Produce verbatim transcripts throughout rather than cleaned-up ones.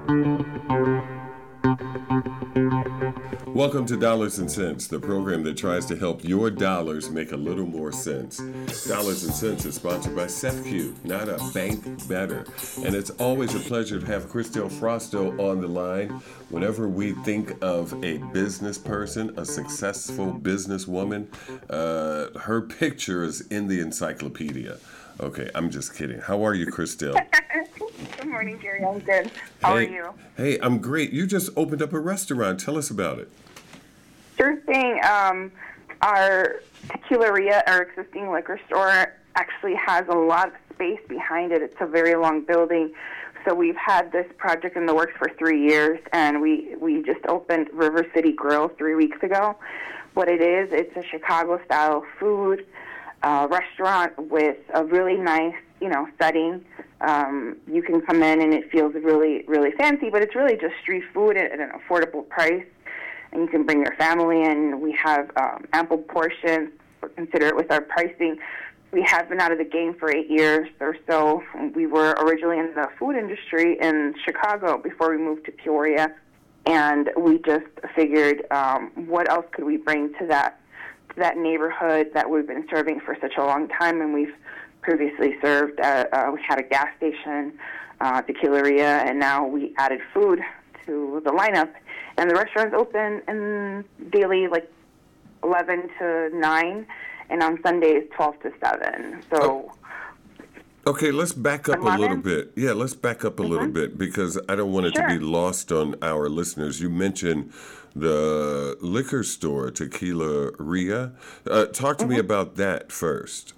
Welcome to Dollars and Cents, the program that tries to help your dollars make a little more sense. Dollars and Cents is sponsored by SEFCU, not a bank better. And it's always a pleasure to have Christelle Frosto on the line. Whenever we think of a business person, a successful businesswoman, uh, her picture is in the encyclopedia. Okay, I'm just kidding. How are you, Christelle? Good morning, Jerry. I'm good. How hey, are you? Hey, I'm great. You just opened up a restaurant. Tell us about it. Sure thing. Um, our Tequileria, our existing liquor store, actually has a lot of space behind it. It's a very long building. So we've had this project in the works for three years, and we, we just opened River City Grill three weeks ago. What it is, it's a Chicago-style food uh, restaurant with a really nice, you know, setting. Um, you can come in and it feels really, really fancy, but it's really just street food at, at an affordable price. And you can bring your family in. We have um, ample portions. Consider it with our pricing. We have been out of the game for eight years or so. We were originally in the food industry in Chicago before we moved to Peoria, and we just figured, um, what else could we bring to that to that neighborhood that we've been serving for such a long time, and we've previously served. Uh, uh, we had a gas station, uh, Tequileria, and now we added food to the lineup. And the restaurant's open in daily, like eleven to nine, and on Sundays, twelve to seven. So. Okay, let's back up a little bit. Yeah, let's back up a mm-hmm. little bit, because I don't want it sure. to be lost on our listeners. You mentioned the liquor store, Tequileria. Uh, talk to mm-hmm. me about that first.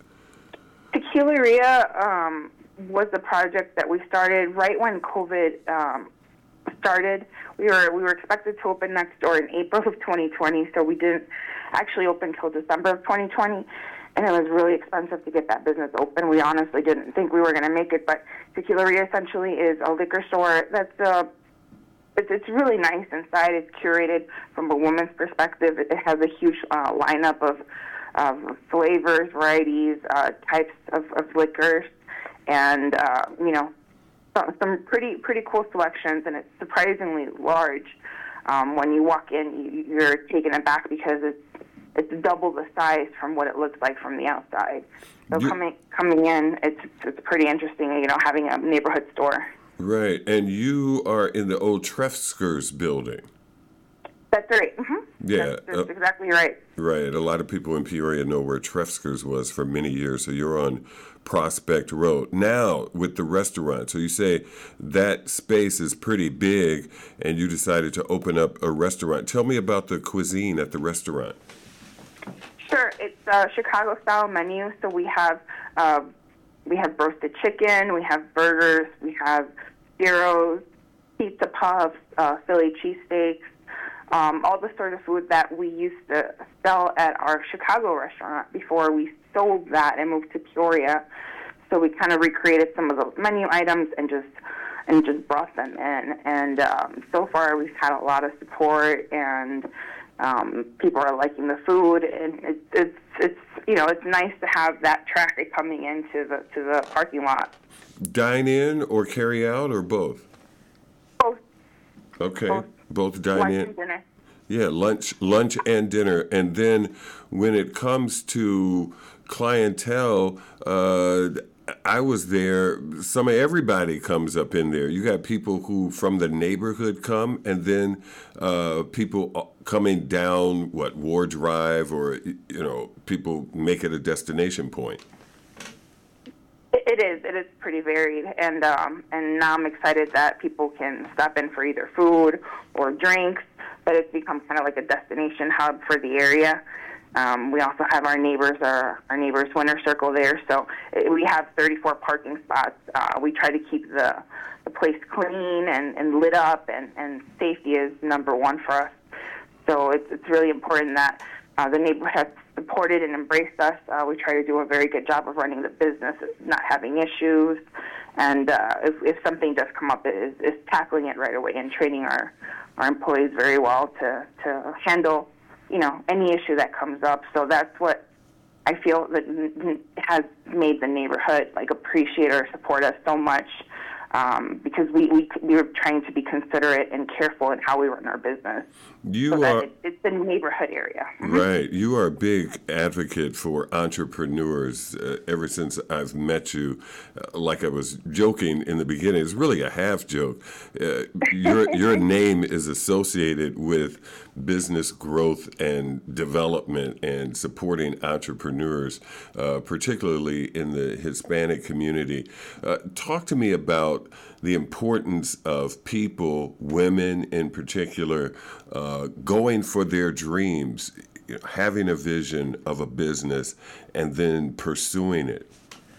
Tequileria um, was a project that we started right when COVID um, started. We were we were expected to open next door in April of twenty twenty, so we didn't actually open until December of twenty twenty, and it was really expensive to get that business open. We honestly didn't think we were going to make it, but Tequileria essentially is a liquor store that's uh, it's, it's really nice inside. It's curated from a woman's perspective. It has a huge uh, lineup of of flavors, varieties, uh, types of, of liquors, and uh, you know, some pretty pretty cool selections, and it's surprisingly large. Um, when you walk in, you're taken aback because it's it's double the size from what it looks like from the outside. So you, coming coming in, it's it's pretty interesting, you know, having a neighborhood store. Right, and you are in the old Trefzger's building. That's right. Mm-hmm. Yeah, that's, that's uh, exactly right. Right. A lot of people in Peoria know where Trefzger's was for many years. So you're on Prospect Road now with the restaurant. So you say that space is pretty big, and you decided to open up a restaurant. Tell me about the cuisine at the restaurant. Sure. It's a Chicago-style menu. So we have uh, we have roasted chicken, we have burgers, we have gyros, pizza puffs, uh, Philly cheesesteaks. Um, all the sort of food that we used to sell at our Chicago restaurant before we sold that and moved to Peoria. So we kind of recreated some of those menu items and just and just brought them in. And um, so far, we've had a lot of support, and um, people are liking the food. And it's it's it's you know it's nice to have that traffic coming into the to the parking lot. Dine in or carry out or both? Both. Okay. Both. Both dine lunch in. And dinner. Yeah, lunch, lunch and dinner, and then when it comes to clientele, uh, I was there. Some of everybody comes up in there. You got people who from the neighborhood come, and then uh, people coming down what Ward Drive, or you know, people make it a destination point. It is. It is pretty varied, and um, and now I'm excited that people can stop in for either food or drinks. But it's become kind of like a destination hub for the area. Um, we also have our neighbors, our our neighbors' winter circle there. So it, we have thirty-four parking spots. Uh, we try to keep the the place clean and, and lit up, and, and safety is number one for us. So it's it's really important that uh, the neighborhood has supported and embraced us. Uh, we try to do a very good job of running the business, not having issues, and uh, if, if something does come up, is, is tackling it right away and training our, our employees very well to, to handle, you know, any issue that comes up. So that's what I feel that has made the neighborhood like appreciate or support us so much, um, because we, we we were trying to be considerate and careful in how we run our business. You so that are it, it's the neighborhood area. right. You are a big advocate for entrepreneurs. Uh, ever since I've met you, uh, like I was joking in the beginning, it's really a half joke. Uh, your your name is associated with business growth and development and supporting entrepreneurs, uh, particularly in the Hispanic community. Uh, talk to me about the importance of people, women in particular, uh, going for their dreams, you know, having a vision of a business, and then pursuing it.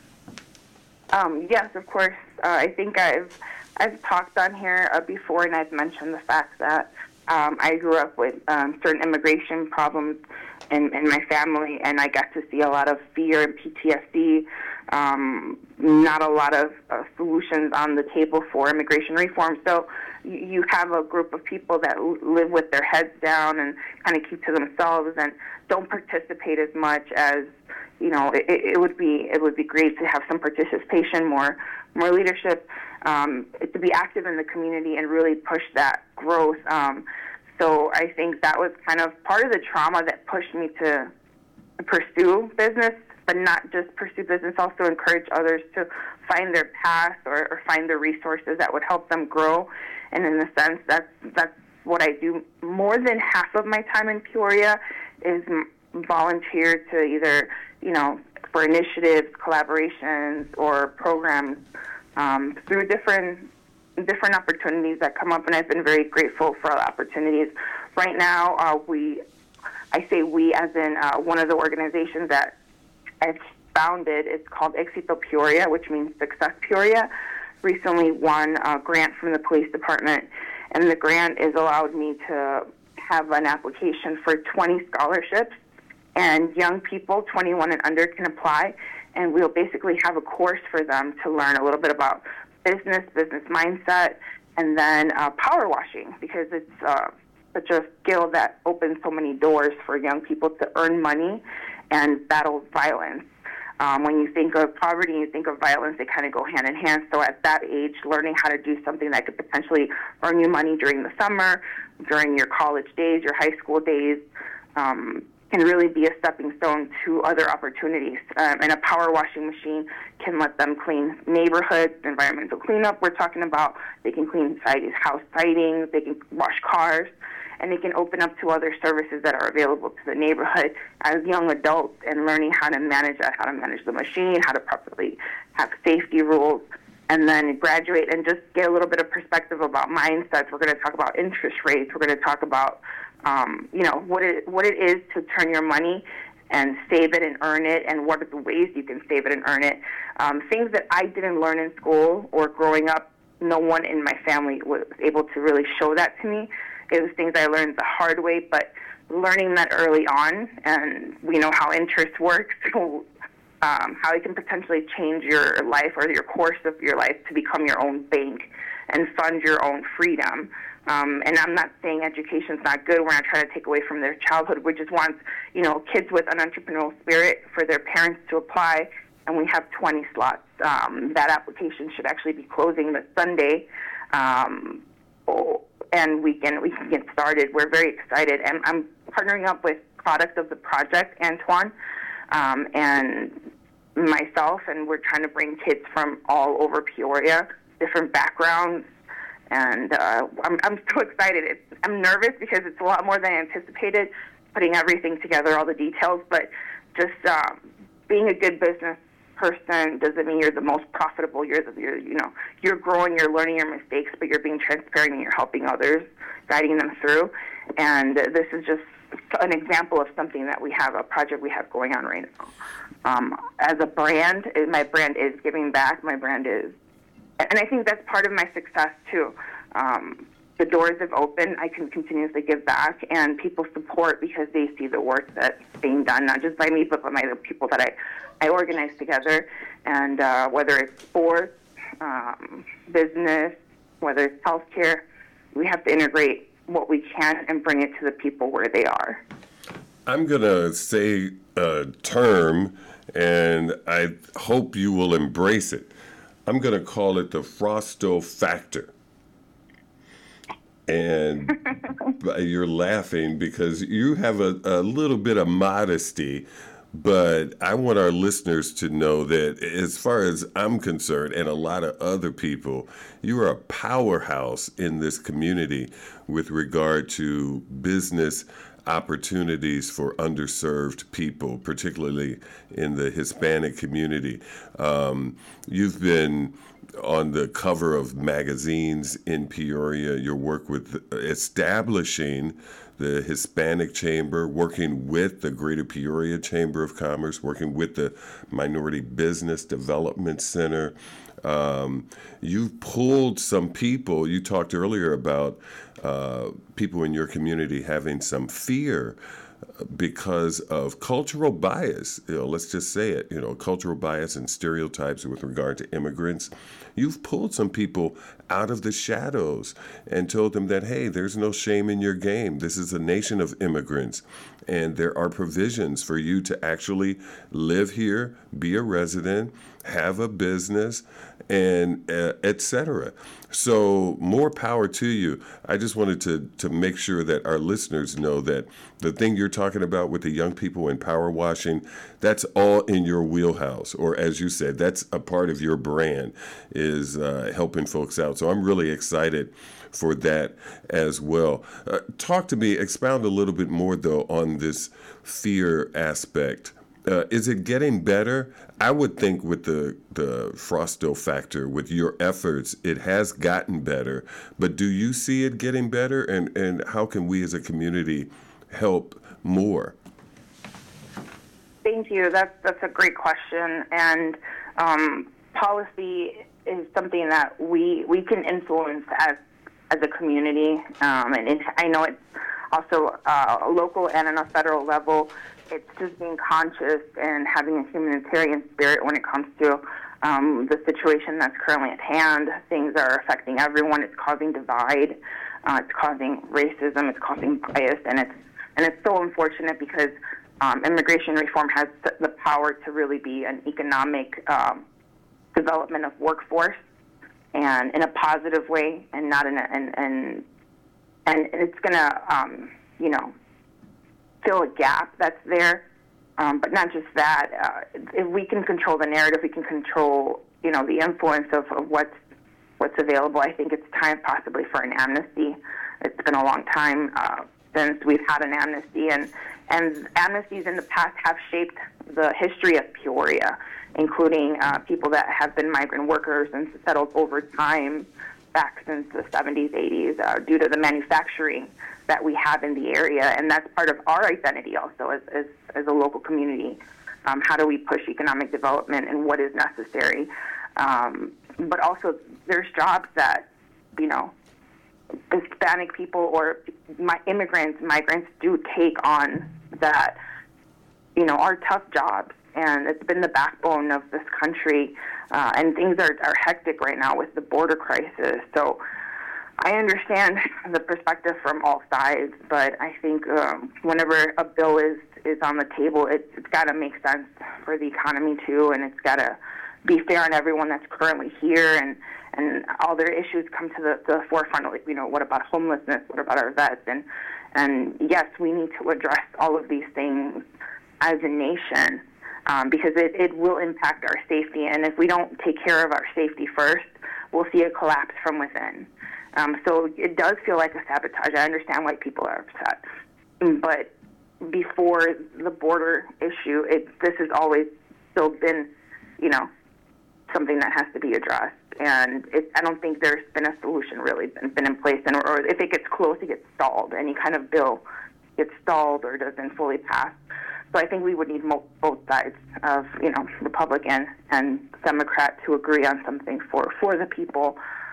Um, yes, of course. Uh, I think I've I've talked on here uh, before, and I've mentioned the fact that um, I grew up with um, certain immigration problems in, in my family, and I got to see a lot of fear and P T S D. Um, not a lot of uh, solutions on the table for immigration reform. So you, you have a group of people that l- live with their heads down and kind of keep to themselves and don't participate as much as, you know, it, it would be it would be great to have some participation, more more leadership, um, to be active in the community and really push that growth. Um, so I think that was kind of part of the trauma that pushed me to pursue business, but not just pursue business, also encourage others to find their path or, or find the resources that would help them grow. And in a sense, that's, that's what I do. More than half of my time in Peoria is volunteer to either, you know, for initiatives, collaborations, or programs um, through different different opportunities that come up, and I've been very grateful for all the opportunities. Right now, uh, we, I say we as in uh, one of the organizations that I've founded, it's called Éxito Peoria, which means Success Peoria, recently won a grant from the police department, and the grant has allowed me to have an application for twenty scholarships, and young people, twenty-one and under, can apply, and we'll basically have a course for them to learn a little bit about business, business mindset, and then uh, power washing, because it's uh, such a skill that opens so many doors for young people to earn money and battle violence. Um, when you think of poverty and you think of violence, they kind of go hand in hand. So at that age, learning how to do something that could potentially earn you money during the summer, during your college days, your high school days, um, can really be a stepping stone to other opportunities. Um, and a power washing machine can let them clean neighborhoods, environmental cleanup. We're talking about they can clean house sidings, they can wash cars, and they can open up to other services that are available to the neighborhood as young adults, and learning how to manage that, how to manage the machine, how to properly have safety rules, and then graduate and just get a little bit of perspective about mindsets. We're going to talk about interest rates. We're going to talk about, um, you know, what it, what it is to turn your money and save it and earn it, and what are the ways you can save it and earn it. Um, things that I didn't learn in school or growing up, no one in my family was able to really show that to me. It was things I learned the hard way, but learning that early on, and we know how interest works, um, how it can potentially change your life or your course of your life to become your own bank and fund your own freedom. Um, and I'm not saying education's not good. We're not trying to take away from their childhood. We just want, you know, kids with an entrepreneurial spirit for their parents to apply, and we have twenty slots. Um, that application should actually be closing this Sunday. Um, oh, and we can we can get started. We're very excited, and I'm partnering up with Product of the Project, Antoine, um, and myself, and we're trying to bring kids from all over Peoria, different backgrounds, and uh, I'm I'm so excited. It's, I'm nervous because it's a lot more than I anticipated, putting everything together, all the details, but just um, being a good business person doesn't mean you're the most profitable. You're, the, you're, you know, you're growing, you're learning your mistakes, but you're being transparent and you're helping others, guiding them through. And uh, this is just an example of something that we have, a project we have going on right now. Um, as a brand, my brand is giving back. My brand is, and I think that's part of my success too. Um, the doors have opened. I can continuously give back, and people support because they see the work that's being done, not just by me, but by the people that I, I organize together. And uh, whether it's sports, um, business, whether it's healthcare, we have to integrate what we can and bring it to the people where they are. I'm going to say a term, and I hope you will embrace it. I'm going to call it the Frosto factor. And you're laughing because you have a, a little bit of modesty, but I want our listeners to know that as far as I'm concerned, and a lot of other people, you are a powerhouse in this community with regard to business opportunities for underserved people, particularly in the Hispanic community. Um, you've been on the cover of magazines in Peoria, your work with establishing the Hispanic Chamber, working with the Greater Peoria Chamber of Commerce, working with the Minority Business Development Center. Um, you've pulled some people. You talked earlier about uh, people in your community having some fear because of cultural bias. You know, let's just say it, you know, cultural bias and stereotypes with regard to immigrants. You've pulled some people out of the shadows and told them that, hey, there's no shame in your game. This is a nation of immigrants, and there are provisions for you to actually live here, be a resident, have a business, and uh, et cetera. So more power to you. I just wanted to, to make sure that our listeners know that the thing you're talking about with the young people and power washing, that's all in your wheelhouse. Or as you said, that's a part of your brand, is uh, helping folks out. So I'm really excited for that as well. Uh, talk to me, expound a little bit more, though, on this fear aspect. Uh, is it getting better? I would think with the, the Frosto factor, with your efforts, it has gotten better. But do you see it getting better? And, and how can we as a community help more? Thank you. That's, that's a great question. And um, policy is something that we we can influence as as a community. Um, and it, I know it's also uh, local and on a federal level. It's just being conscious and having a humanitarian spirit when it comes to um, the situation that's currently at hand. Things are affecting everyone. It's causing divide. Uh, it's causing racism. It's causing bias, and it's and it's so unfortunate because um, immigration reform has the power to really be an economic um, development of workforce, and in a positive way, and not in a and and and it's gonna um, you know. fill a gap that's there, um, but not just that. Uh, if we can control the narrative, we can control, you know, the influence of, of what's what's available. I think it's time possibly for an amnesty. It's been a long time uh, since we've had an amnesty, and and amnesties in the past have shaped the history of Peoria, including uh, people that have been migrant workers and settled over time back since the seventies, eighties, uh, due to the manufacturing that we have in the area, and that's part of our identity also as as, as a local community. Um, how do we push economic development and what is necessary? Um, but also, there's jobs that, you know, Hispanic people or my immigrants, migrants do take on that, you know, are tough jobs, and it's been the backbone of this country. Uh, and things are, are hectic right now with the border crisis. So I understand the perspective from all sides, but I think um, whenever a bill is, is on the table, it, it's got to make sense for the economy too, and it's got to be fair on everyone that's currently here, and, and all their issues come to the, the forefront. Like, you know, what about homelessness? What about our vets? And, and yes, we need to address all of these things as a nation. Um, because it, it will impact our safety. And if we don't take care of our safety first, we'll see a collapse from within. Um, so it does feel like a sabotage. I understand why people are upset. But before the border issue, it, this has always still been, you know, something that has to be addressed. And it, I don't think there's been a solution really been, been in place. And, or if it gets close, it gets stalled. Any kind of bill gets stalled or doesn't fully pass. So I think we would need mo- both sides of, you know, Republican and Democrat to agree on something for, for the people.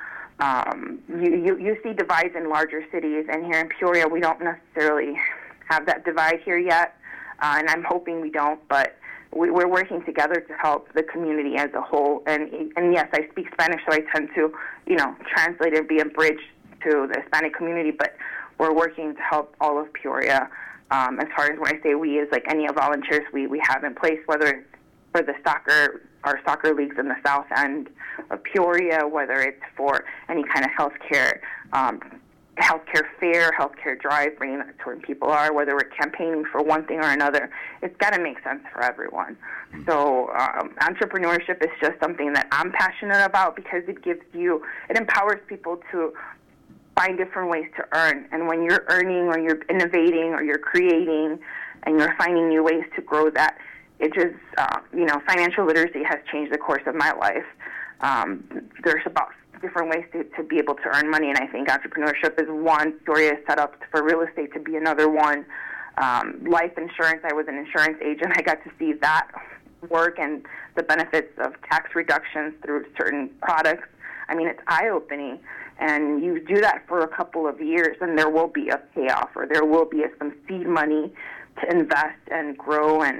Um, you, you, you see divides in larger cities, and here in Peoria we don't necessarily have that divide here yet, uh, and I'm hoping we don't, but we, we're working together to help the community as a whole. And, and yes, I speak Spanish, so I tend to, you know, translate and be a bridge to the Hispanic community, but we're working to help all of Peoria. Um, as far as when I say we, is like any of volunteers we, we have in place, whether it's for the soccer, our soccer leagues in the south end of Peoria, whether it's for any kind of health care, um, healthcare fair, healthcare drive, bringing that to where people are, whether we're campaigning for one thing or another. It's got to make sense for everyone. So um, entrepreneurship is just something that I'm passionate about because it gives you, it empowers people to find different ways to earn. And when you're earning or you're innovating or you're creating and you're finding new ways to grow that, it just, uh, you know, financial literacy has changed the course of my life. Um, there's about different ways to, to be able to earn money, and I think entrepreneurship is one. Peoria is set up for real estate to be another one. Um, life insurance, I was an insurance agent. I got to see that work and the benefits of tax reductions through certain products. I mean, it's eye-opening, and you do that for a couple of years, and there will be a payoff, or there will be some seed money to invest and grow and,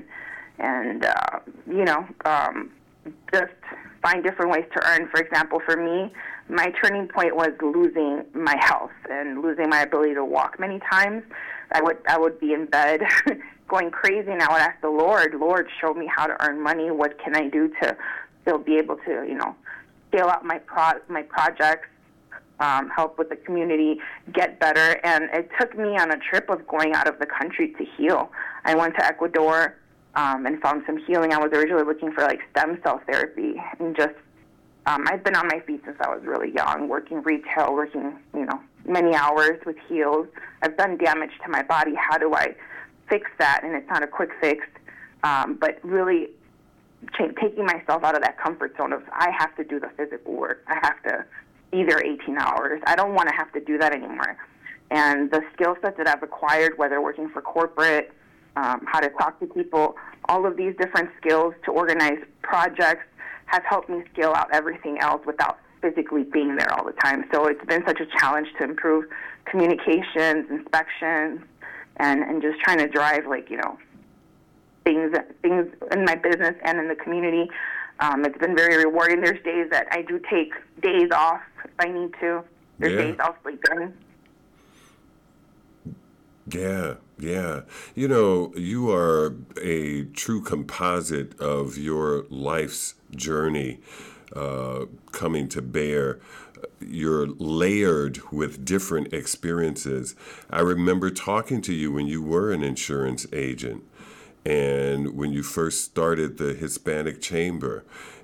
and uh, you know, um, just find different ways to earn. For example, for me, my turning point was losing my health and losing my ability to walk many times. I would I would be in bed going crazy, and I would ask the Lord, Lord, show me how to earn money. What can I do to still be able to, you know, scale out my pro- my projects, um, help with the community, get better. And it took me on a trip of going out of the country to heal. I went to Ecuador um, and found some healing. I was originally looking for like stem cell therapy, and just um, I've been on my feet since I was really young, working retail, working, you know, many hours with heels. I've done damage to my body. How do I fix that? And it's not a quick fix, um, but really ch- taking myself out of that comfort zone of I have to do the physical work. I have to be there eighteen hours. I don't want to have to do that anymore. And the skill sets that I've acquired, whether working for corporate, um, how to talk to people, all of these different skills to organize projects has helped me scale out everything else without physically being there all the time. So it's been such a challenge to improve communications, inspections, and, and just trying to drive, like, you know, things things in my business and in the community. Um, it's been very rewarding. There's days that I do take days off if I need to. There's yeah. days I'll sleep in. Yeah, yeah. You know, you are a true composite of your life's journey uh, coming to bear. You're layered with different experiences. I remember talking to you when you were an insurance agent and when you first started the Hispanic Chamber.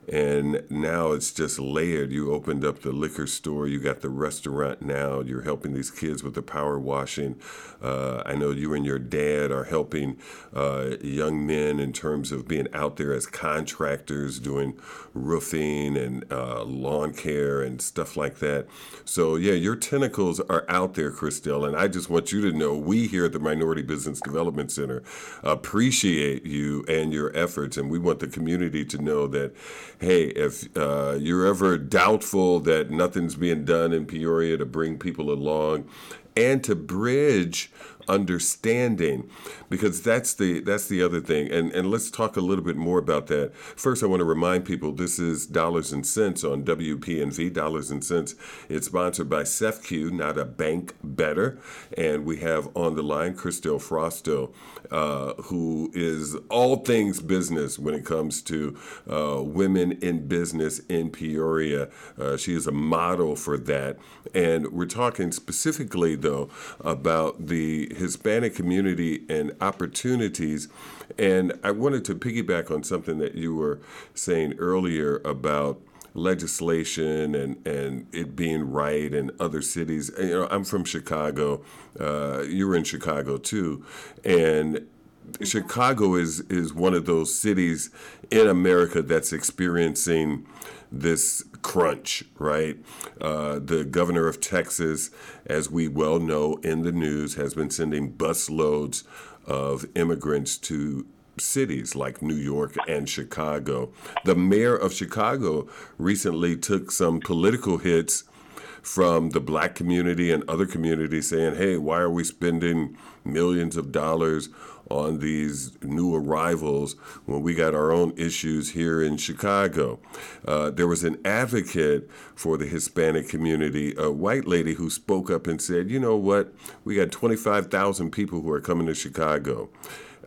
And now it's just layered. You opened up the liquor store. You got the restaurant now. You're helping these kids with the power washing. Uh, I know you and your dad are helping uh, young men in terms of being out there as contractors, doing roofing and uh, lawn care and stuff like that. So, yeah, your tentacles are out there, Christelle. And I just want you to know we here at the Minority Business Development Center appreciate you and your efforts. And we want the community to know that, hey, if uh, you're ever doubtful that nothing's being done in Peoria to bring people along and to bridge understanding, because that's the that's the other thing. And and let's talk a little bit more about that. First, I want to remind people this is Dollars and Cents on W P N V, Dollars and Cents. It's sponsored by C E F C U, Not a Bank Better. And we have on the line Christelle Frausto, uh, who is all things business when it comes to uh, women in business in Peoria. Uh, she is a model for that. And we're talking specifically, though, about the Hispanic community and opportunities. And I wanted to piggyback on something that you were saying earlier about legislation and, and it being right in other cities. You know, I'm from Chicago. Uh, you were in Chicago too. And Chicago is, is one of those cities in America that's experiencing this crunch, right? Uh, the governor of Texas, as we well know in the news, has been sending bus loads of immigrants to cities like New York and Chicago. The mayor of Chicago recently took some political hits from the black community and other communities saying, hey, why are we spending millions of dollars on these new arrivals when we got our own issues here in Chicago? Uh, there was an advocate for the Hispanic community, a white lady who spoke up and said, you know what, we got twenty-five thousand people who are coming to Chicago.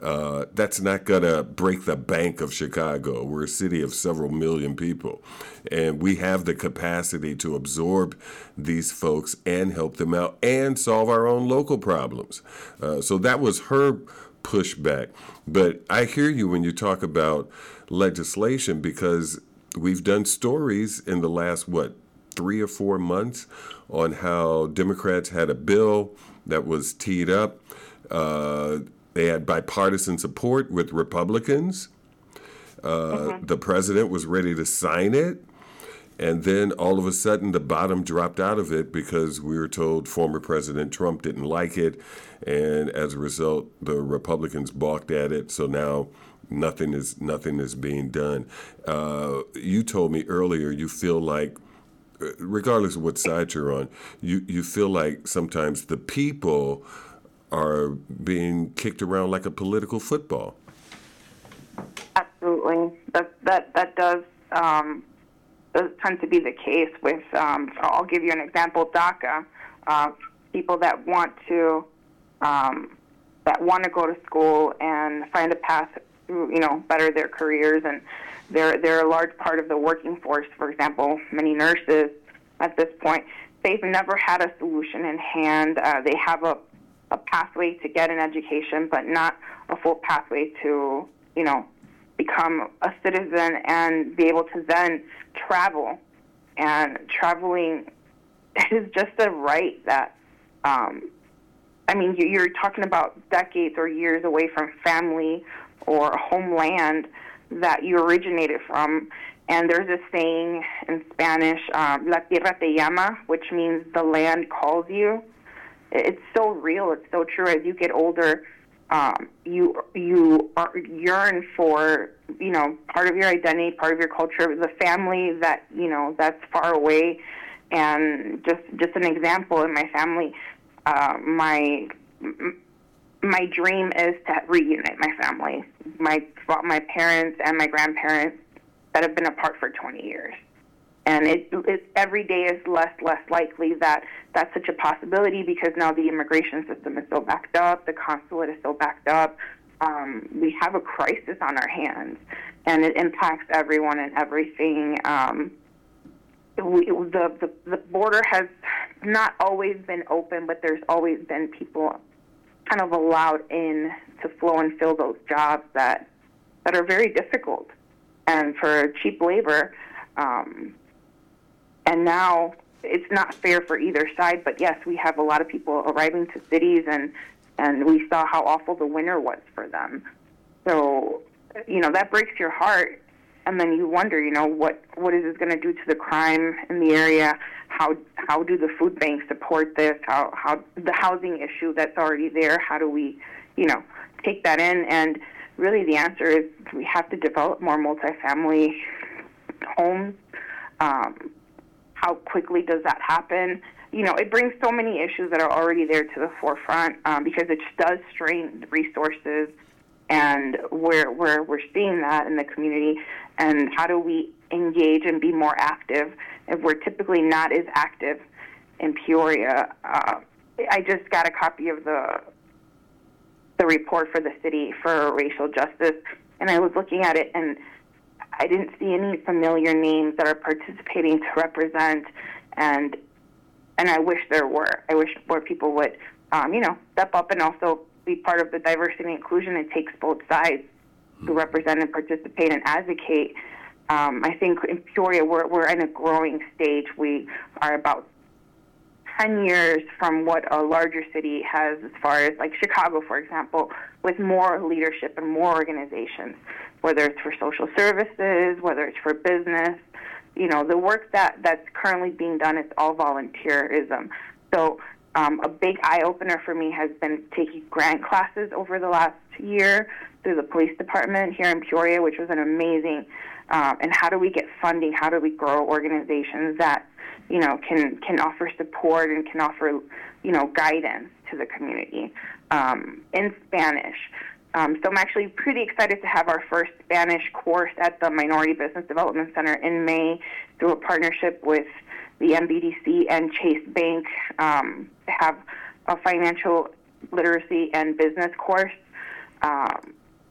Uh, that's not going to break the bank of Chicago. We're a city of several million people, and we have the capacity to absorb these folks and help them out and solve our own local problems. Uh, so that was her pushback. But I hear you when you talk about legislation, because we've done stories in the last, what, three or four months on how Democrats had a bill that was teed up. Uh, They had bipartisan support with Republicans. Uh, mm-hmm. The president was ready to sign it. And then all of a sudden, the bottom dropped out of it because we were told former President Trump didn't like it. And as a result, the Republicans balked at it. So now nothing is nothing is being done. Uh, you told me earlier you feel like, regardless of what side you're on, you, you feel like sometimes the people are being kicked around like a political football. Absolutely. That that that does, um, does tend to be the case with, um, I'll give you an example, DACA. Uh, people that want to um, that want to go to school and find a path to, you know, better their careers, and they're, they're a large part of the working force. For example, many nurses at this point, they've never had a solution in hand. Uh, they have a a pathway to get an education, but not a full pathway to, you know, become a citizen and be able to then travel. And traveling is just a right that, um, I mean, you're talking about decades or years away from family or homeland that you originated from. And there's a saying in Spanish, um, La tierra te llama, which means the land calls you. It's so real. It's so true. As you get older, um, you you are, yearn for, you know, part of your identity, part of your culture, the family that, you know, that's far away. And just just an example, in my family, uh, my my dream is to reunite my family, my my parents and my grandparents that have been apart for twenty years. And it, it every day is less less likely that that's such a possibility, because now the immigration system is so backed up, the consulate is so backed up. Um, we have a crisis on our hands, and it impacts everyone and everything. Um, we, the, the the border has not always been open, but there's always been people kind of allowed in to flow and fill those jobs that that are very difficult, and for cheap labor. Um, And now it's not fair for either side, but yes, we have a lot of people arriving to cities, and, and we saw how awful the winter was for them. So, you know, that breaks your heart, and then you wonder, you know, what, what is this going to do to the crime in the area? How how do the food banks support this? How how the housing issue that's already there, how do we, you know, take that in? And really the answer is we have to develop more multifamily homes. Um, How quickly does that happen? You know, it brings so many issues that are already there to the forefront, um, because it just does strain resources, and we're, we're, we're seeing that in the community. And how do we engage and be more active if we're typically not as active in Peoria? Uh, I just got a copy of the the report for the city for racial justice, and I was looking at it, and I didn't see any familiar names that are participating to represent, and and I wish there were. I wish more people would, um, you know, step up and also be part of the diversity and inclusion. It takes both sides to represent and participate and advocate. Um, I think in Peoria, we're, we're in a growing stage. We are about ten years from what a larger city has, as far as like Chicago, for example, with more leadership and more organizations, whether it's for social services, whether it's for business. You know, the work that, that's currently being done is all volunteerism. So um, a big eye-opener for me has been taking grant classes over the last year through the police department here in Peoria, which was an amazing, um, and how do we get funding? How do we grow organizations that, you know, can, can offer support and can offer, you know, guidance to the community um, in Spanish. Um, so I'm actually pretty excited to have our first Spanish course at the Minority Business Development Center in May through a partnership with the M B D C and Chase Bank um, to have a financial literacy and business course. um,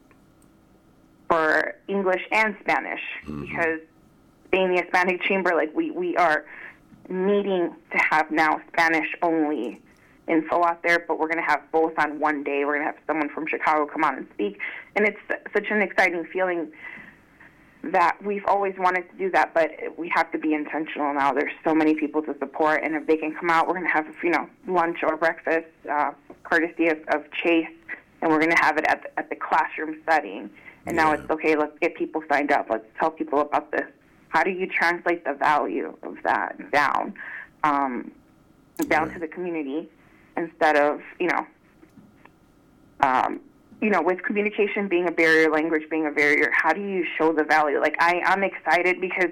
for English and Spanish, mm-hmm. because being the Hispanic Chamber, like we, we are needing to have now Spanish only info out there, but we're going to have both on one day. We're going to have someone from Chicago come on and speak, and it's such an exciting feeling that we've always wanted to do that, but we have to be intentional now. There's so many people to support, and if they can come out, we're going to have, you know, lunch or breakfast, uh, courtesy of, of Chase, and we're going to have it at the, at the classroom setting. And yeah. now it's, okay, let's get people signed up. Let's tell people about this. How do you translate the value of that down, um, down yeah. to the community instead of, you know, um, you know, with communication being a barrier, language being a barrier, how do you show the value? Like, I, I'm excited because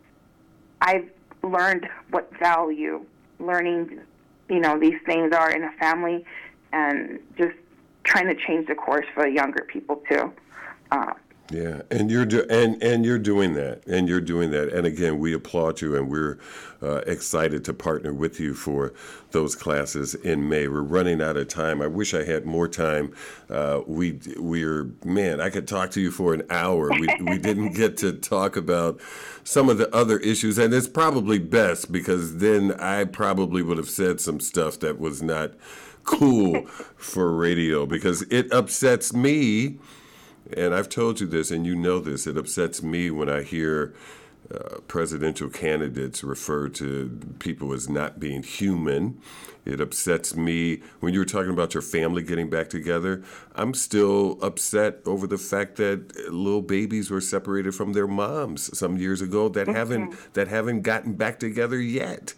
I've learned what value learning, you know, these things are in a family, and just trying to change the course for the younger people, too. Uh, Yeah, and you're do- and and you're doing that, and you're doing that, and again, we applaud you, and we're uh, excited to partner with you for those classes in May. We're running out of time. I wish I had more time. Uh, we we're man, I could talk to you for an hour. We we didn't get to talk about some of the other issues, and it's probably best because then I probably would have said some stuff that was not cool for radio, because it upsets me. And I've told you this, and you know this, it upsets me when I hear uh, presidential candidates refer to people as not being human. It upsets me when you were talking about your family getting back together. I'm still upset over the fact that little babies were separated from their moms some years ago that mm-hmm. haven't that haven't gotten back together yet.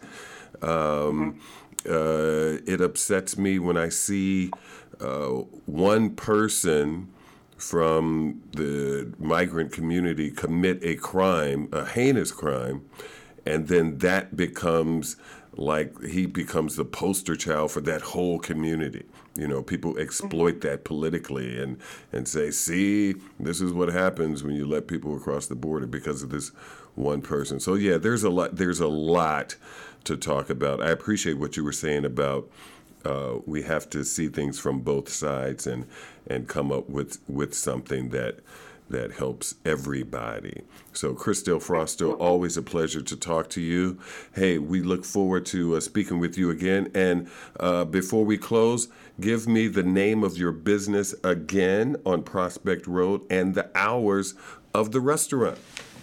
Um, mm-hmm. uh, it upsets me when I see uh, one person from the migrant community commit a crime, a heinous crime, and then that becomes like he becomes the poster child for that whole community. You know, people exploit that politically and, and say, see, this is what happens when you let people across the border because of this one person. So yeah, there's a lot there's a lot to talk about. I appreciate what you were saying about Uh, we have to see things from both sides and and come up with, with something that that helps everybody. So, Chris Del Frosto, always a pleasure to talk to you. Hey, we look forward to uh, speaking with you again. And uh, before we close, give me the name of your business again on Prospect Road and the hours of the restaurant.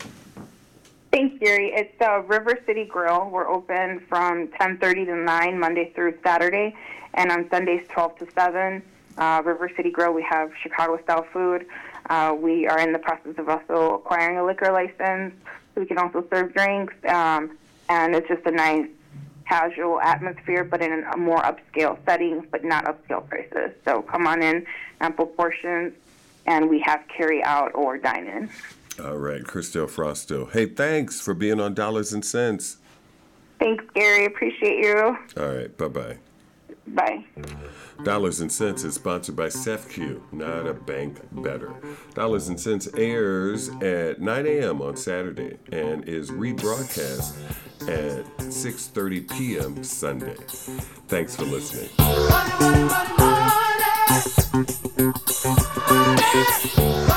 Thanks, Gary. It's uh, River City Grill. We're open from ten thirty to nine, Monday through Saturday, and on Sundays, twelve to seven. Uh, River City Grill, we have Chicago-style food. Uh, we are in the process of also acquiring a liquor license, so we can also serve drinks, um, and it's just a nice, casual atmosphere, but in a more upscale setting, but not upscale prices. So come on in, ample portions, and we have carry-out or dine-in. All right, Chris Del Frosto. Hey, thanks for being on Dollars and Cents. Thanks, Gary. Appreciate you. All right, bye-bye. Bye. Dollars and Cents is sponsored by SEFCU, not a bank better. Dollars and Cents airs at nine a.m. on Saturday and is rebroadcast at six thirty p.m. Sunday. Thanks for listening. Money, money, money, money.